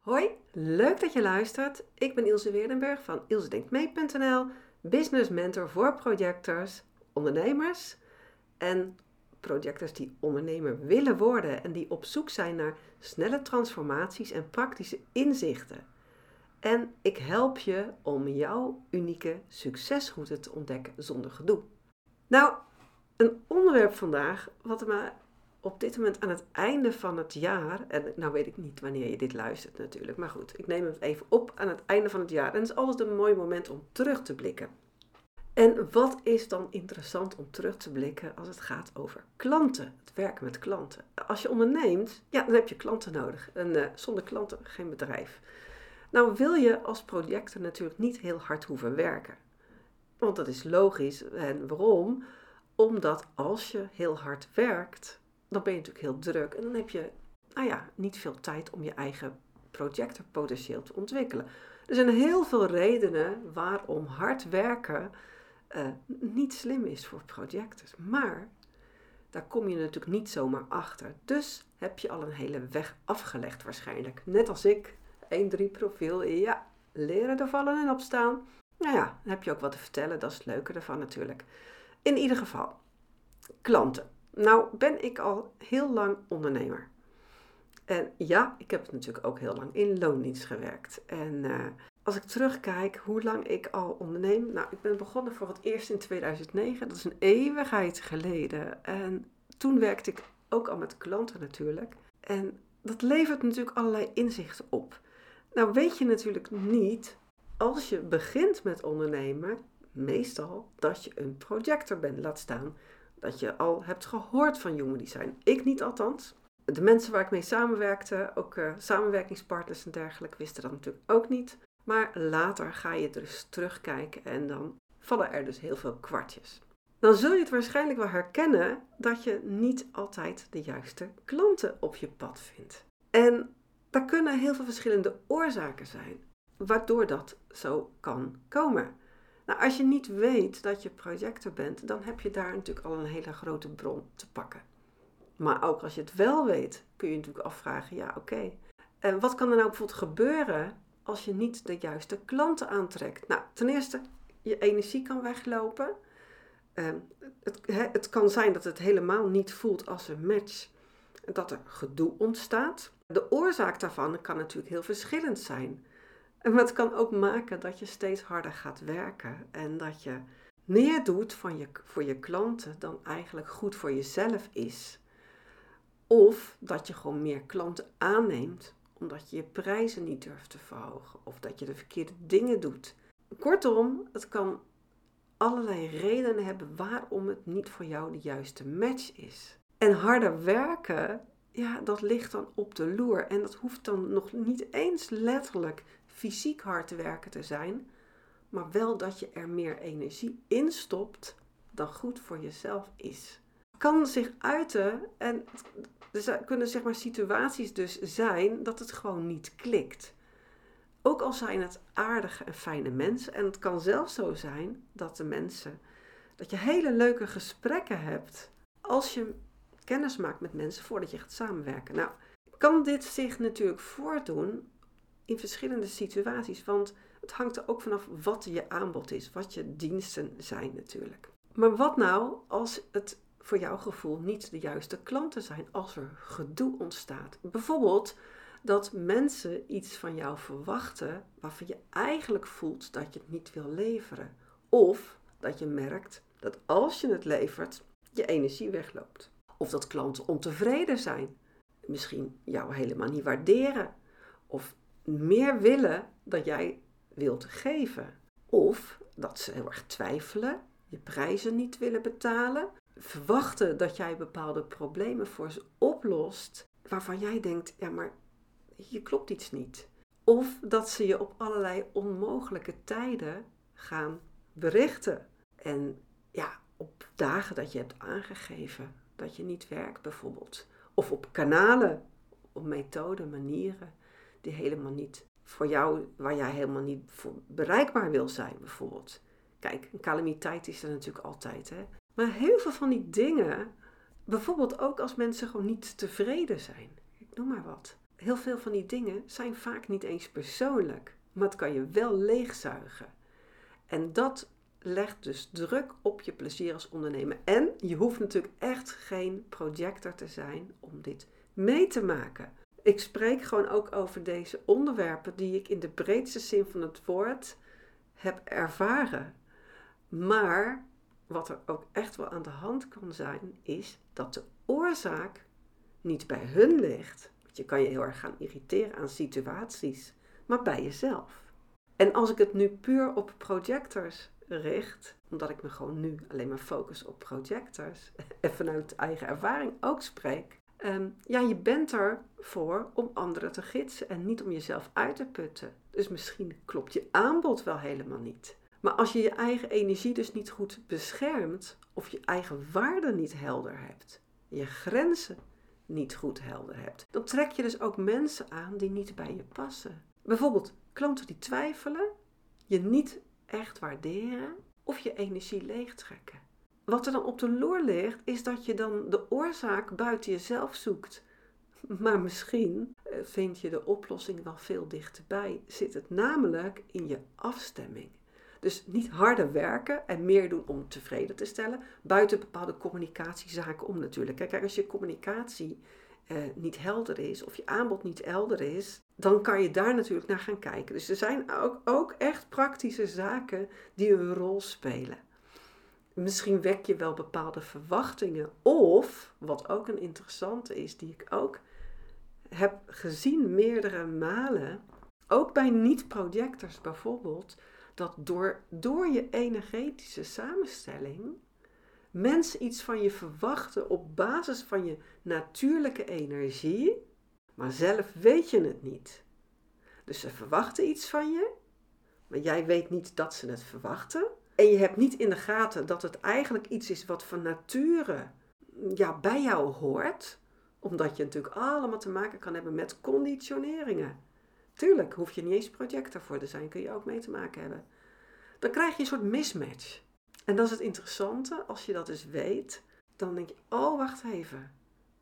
Hoi, leuk dat je luistert. Ik ben Ilse Weerdenberg van ilsedenktmee.nl, business mentor voor projectors, ondernemers en projectors die ondernemer willen worden en die op zoek zijn naar snelle transformaties en praktische inzichten. En ik help je om jouw unieke succesroute te ontdekken zonder gedoe. Nou, een onderwerp vandaag wat me op dit moment aan het einde van het jaar, en nou weet ik niet wanneer je dit luistert natuurlijk, maar goed, ik neem het even op aan het einde van het jaar. En het is altijd een mooi moment om terug te blikken. En wat is dan interessant om terug te blikken als het gaat over klanten, het werken met klanten? Als je onderneemt, ja, dan heb je klanten nodig. En zonder klanten geen bedrijf. Nou wil je als projector natuurlijk niet heel hard hoeven werken. Want dat is logisch. En waarom? Omdat als je heel hard werkt, dan ben je natuurlijk heel druk. En dan heb je, niet veel tijd om je eigen projector potentieel te ontwikkelen. Er zijn heel veel redenen waarom hard werken niet slim is voor projectors. Maar daar kom je natuurlijk niet zomaar achter. Dus heb je al een hele weg afgelegd waarschijnlijk. Net als ik, 1-3 profiel, ja, leren er vallen en opstaan. Nou ja, dan heb je ook wat te vertellen, dat is het leuke ervan natuurlijk. In ieder geval, klanten. Nou ben ik al heel lang ondernemer. En ja, ik heb natuurlijk ook heel lang in loondienst gewerkt. En als ik terugkijk hoe lang ik al onderneem. Nou, ik ben begonnen voor het eerst in 2009. Dat is een eeuwigheid geleden. En toen werkte ik ook al met klanten natuurlijk. En dat levert natuurlijk allerlei inzichten op. Nou weet je natuurlijk niet, als je begint met ondernemen, meestal dat je een projector bent, laat staan dat je al hebt gehoord van Human Design. Ik niet althans. De mensen waar ik mee samenwerkte, ook samenwerkingspartners en dergelijke, wisten dat natuurlijk ook niet. Maar later ga je dus terugkijken en dan vallen er dus heel veel kwartjes. Dan zul je het waarschijnlijk wel herkennen dat je niet altijd de juiste klanten op je pad vindt. En daar kunnen heel veel verschillende oorzaken zijn, waardoor dat zo kan komen. Nou, als je niet weet dat je projector bent, dan heb je daar natuurlijk al een hele grote bron te pakken. Maar ook als je het wel weet, kun je natuurlijk afvragen, ja oké. En wat kan er nou bijvoorbeeld gebeuren als je niet de juiste klanten aantrekt? Nou, ten eerste, je energie kan weglopen. Het kan zijn dat het helemaal niet voelt als een match. Dat er gedoe ontstaat. De oorzaak daarvan kan natuurlijk heel verschillend zijn. En het kan ook maken dat je steeds harder gaat werken. En dat je meer doet voor je klanten dan eigenlijk goed voor jezelf is. Of dat je gewoon meer klanten aanneemt omdat je je prijzen niet durft te verhogen. Of dat je de verkeerde dingen doet. Kortom, het kan allerlei redenen hebben waarom het niet voor jou de juiste match is. En harder werken, ja, dat ligt dan op de loer. En dat hoeft dan nog niet eens letterlijk fysiek hard werken te zijn. Maar wel dat je er meer energie in stopt dan goed voor jezelf is. Het kan zich uiten en er kunnen zeg maar situaties dus zijn dat het gewoon niet klikt. Ook al zijn het aardige en fijne mensen. En het kan zelfs zo zijn dat dat je hele leuke gesprekken hebt als je kennis maakt met mensen voordat je gaat samenwerken. Nou, kan dit zich natuurlijk voordoen in verschillende situaties, want het hangt er ook vanaf wat je aanbod is, wat je diensten zijn natuurlijk. Maar wat nou als het voor jouw gevoel niet de juiste klanten zijn, als er gedoe ontstaat? Bijvoorbeeld dat mensen iets van jou verwachten waarvan je eigenlijk voelt dat je het niet wil leveren. Of dat je merkt dat als je het levert, je energie wegloopt. Of dat klanten ontevreden zijn. Misschien jou helemaal niet waarderen. Of meer willen dan jij wilt geven. Of dat ze heel erg twijfelen, je prijzen niet willen betalen. Verwachten dat jij bepaalde problemen voor ze oplost waarvan jij denkt, ja maar hier klopt iets niet. Of dat ze je op allerlei onmogelijke tijden gaan berichten. En ja, op dagen dat je hebt aangegeven dat je niet werkt bijvoorbeeld. Of op kanalen, op methoden, manieren die helemaal niet voor jou, waar jij helemaal niet voor bereikbaar wil zijn bijvoorbeeld. Kijk, een calamiteit is er natuurlijk altijd, hè. Maar heel veel van die dingen, bijvoorbeeld ook als mensen gewoon niet tevreden zijn. Ik noem maar wat. heel veel van die dingen zijn vaak niet eens persoonlijk. Maar het kan je wel leegzuigen. En dat legt dus druk op je plezier als ondernemer. En je hoeft natuurlijk echt geen projector te zijn om dit mee te maken. Ik spreek gewoon ook over deze onderwerpen die ik in de breedste zin van het woord heb ervaren. Maar wat er ook echt wel aan de hand kan zijn, is dat de oorzaak niet bij hun ligt. Want je kan je heel erg gaan irriteren aan situaties, maar bij jezelf. En als ik het nu puur op projectors richt, omdat ik me gewoon nu alleen maar focus op projectors en vanuit eigen ervaring ook spreek. Je bent ervoor om anderen te gidsen en niet om jezelf uit te putten. Dus misschien klopt je aanbod wel helemaal niet. Maar als je je eigen energie dus niet goed beschermt, of je eigen waarden niet helder hebt, je grenzen niet goed helder hebt, dan trek je dus ook mensen aan die niet bij je passen. Bijvoorbeeld klanten die twijfelen, je niet echt waarderen of je energie leegtrekken. Wat er dan op de loer ligt, is dat je dan de oorzaak buiten jezelf zoekt. Maar misschien vind je de oplossing wel veel dichterbij. Zit het namelijk in je afstemming. Dus niet harder werken en meer doen om tevreden te stellen. Buiten bepaalde communicatiezaken om natuurlijk. Kijk, als je communicatie niet helder is of je aanbod niet helder is, dan kan je daar natuurlijk naar gaan kijken. Dus er zijn ook echt praktische zaken die een rol spelen. Misschien wek je wel bepaalde verwachtingen. Of, wat ook een interessante is, die ik ook heb gezien meerdere malen, ook bij niet-projectors bijvoorbeeld, dat door je energetische samenstelling mensen iets van je verwachten op basis van je natuurlijke energie, maar zelf weet je het niet. Dus ze verwachten iets van je, maar jij weet niet dat ze het verwachten. En je hebt niet in de gaten dat het eigenlijk iets is wat van nature bij jou hoort, omdat je natuurlijk allemaal te maken kan hebben met conditioneringen. Tuurlijk, hoef je niet eens projector voor te zijn, kun je ook mee te maken hebben. Dan krijg je een soort mismatch. En dat is het interessante, als je dat dus weet, dan denk je, oh wacht even.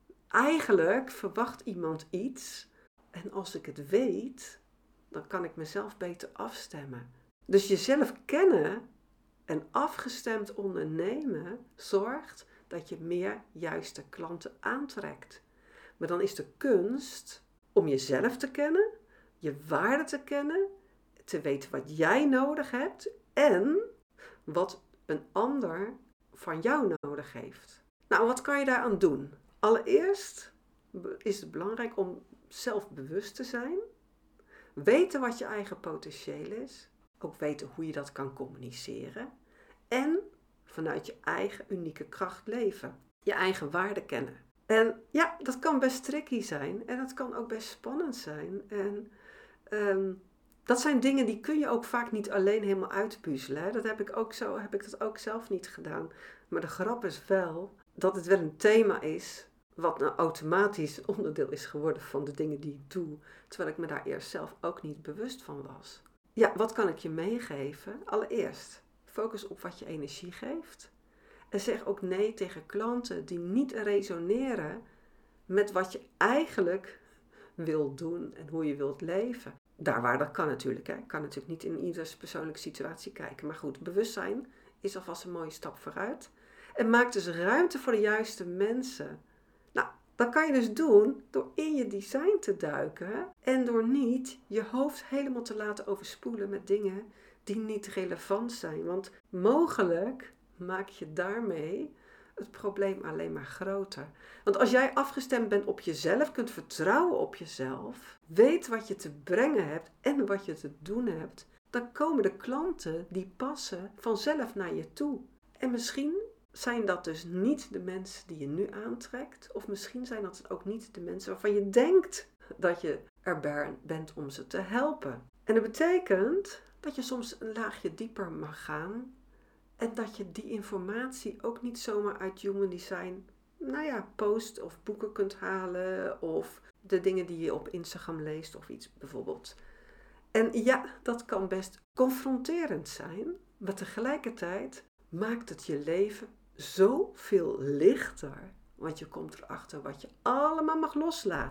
Eigenlijk verwacht iemand iets en als ik het weet, dan kan ik mezelf beter afstemmen. Dus jezelf kennen en afgestemd ondernemen zorgt dat je meer juiste klanten aantrekt. Maar dan is de kunst om jezelf te kennen, je waarde te kennen, te weten wat jij nodig hebt en wat een ander van jou nodig heeft. Nou, wat kan je daaraan doen? Allereerst is het belangrijk om zelfbewust te zijn, weten wat je eigen potentieel is, ook weten hoe je dat kan communiceren en vanuit je eigen unieke kracht leven, je eigen waarde kennen. En ja, dat kan best tricky zijn en dat kan ook best spannend zijn. En dat zijn dingen die kun je ook vaak niet alleen helemaal uitpuzzelen. Hè? Dat heb ik dat ook zelf niet gedaan. Maar de grap is wel dat het wel een thema is wat nou automatisch onderdeel is geworden van de dingen die ik doe, terwijl ik me daar eerst zelf ook niet bewust van was. Ja, wat kan ik je meegeven? Allereerst, focus op wat je energie geeft. En zeg ook nee tegen klanten die niet resoneren met wat je eigenlijk wilt doen en hoe je wilt leven. Daar waar dat kan natuurlijk. Hè. Ik kan natuurlijk niet in ieders persoonlijke situatie kijken. Maar goed, bewustzijn is alvast een mooie stap vooruit. En maak dus ruimte voor de juiste mensen. Nou, dat kan je dus doen door in je design te duiken. En door niet je hoofd helemaal te laten overspoelen met dingen die niet relevant zijn. Want mogelijk maak je daarmee het probleem alleen maar groter. Want als jij afgestemd bent op jezelf, kunt vertrouwen op jezelf, weet wat je te brengen hebt en wat je te doen hebt, dan komen de klanten die passen vanzelf naar je toe. En misschien zijn dat dus niet de mensen die je nu aantrekt, of misschien zijn dat ook niet de mensen waarvan je denkt dat je er bent om ze te helpen. En dat betekent dat je soms een laagje dieper mag gaan en dat je die informatie ook niet zomaar uit Human Design, post of boeken kunt halen of de dingen die je op Instagram leest of iets bijvoorbeeld. En ja, dat kan best confronterend zijn, maar tegelijkertijd maakt het je leven zoveel lichter, want je komt erachter wat je allemaal mag loslaten.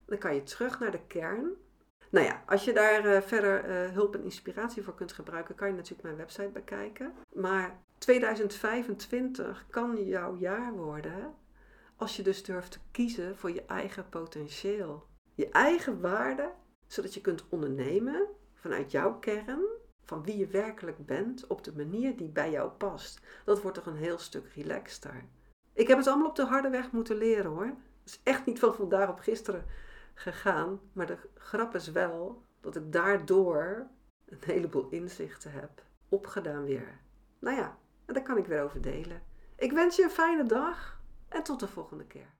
Dan kan je terug naar de kern. Nou ja, als je daar verder hulp en inspiratie voor kunt gebruiken, kan je natuurlijk mijn website bekijken. Maar 2025 kan jouw jaar worden als je dus durft te kiezen voor je eigen potentieel. Je eigen waarde, zodat je kunt ondernemen vanuit jouw kern, van wie je werkelijk bent, op de manier die bij jou past. Dat wordt toch een heel stuk relaxter. Ik heb het allemaal op de harde weg moeten leren hoor. Het is echt niet van vandaag op gisteren gegaan. Maar de grap is wel dat ik daardoor een heleboel inzichten heb opgedaan weer. Nou ja, en daar kan ik weer over delen. Ik wens je een fijne dag en tot de volgende keer.